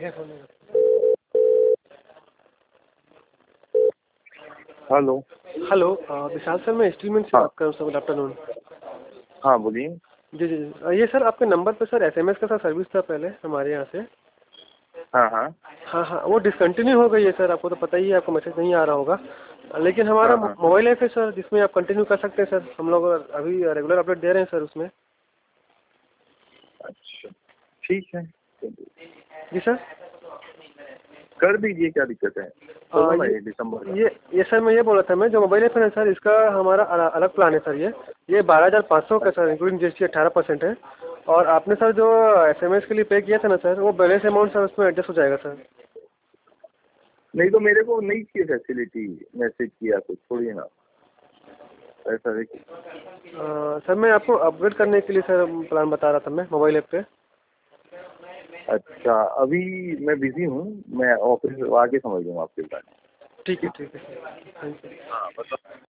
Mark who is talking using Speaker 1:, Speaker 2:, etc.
Speaker 1: Hello.
Speaker 2: Hello विशाल sir, मैं स्टीलमैन से
Speaker 1: हाँ
Speaker 2: बात कर रहा हूँ सर। Good afternoon.
Speaker 1: हाँ बोलिए।
Speaker 2: जी जी जी, ये सर आपके नंबर पे सर एसएमएस का सर सर्विस था पहले हमारे यहाँ से।
Speaker 1: हाँ हाँ
Speaker 2: हाँ हाँ, वो डिसकंटिन्यू हो गई है सर, आपको तो पता ही है, आपको मैसेज नहीं आ रहा होगा। लेकिन हमारा
Speaker 1: हाँ हाँ।
Speaker 2: मोबाइल ऐप है सर, जिसमें आप कंटिन्यू कर सकते हैं सर। हम लोग अभी रेगुलर अपडेट दे रहे हैं सर उसमें।
Speaker 1: अच्छा ठीक है,
Speaker 2: जी सर।
Speaker 1: कर दीजिए, क्या दिक्कत है। चलो ना, ये दिसंबर का।
Speaker 2: ये सर मैं ये बोल रहा था, मैं जो मोबाइल ऐप है ना सर, इसका हमारा अलग प्लान है सर। ये 12,500 का सर, इंक्लूडिंग जीएसटी 18% है। और आपने सर जो एसएमएस के लिए पे किया था ना सर, वो बैलेंस अमाउंट सर उसमें एडजस्ट हो जाएगा सर।
Speaker 1: नहीं तो मेरे को नहीं चाहिए फैसिलिटी, मैसेज किया तो थोड़ी ना ऐसा देखिए।
Speaker 2: सर मैं आपको अपग्रेड करने के लिए सर प्लान बता रहा था मैं मोबाइल ऐप पे।
Speaker 1: अच्छा अभी मैं बिजी हूँ, मैं ऑफिस आके समझ लूँगा आपके बारे में।
Speaker 2: ठीक है सर, थैंक यू।
Speaker 1: हाँ मतलब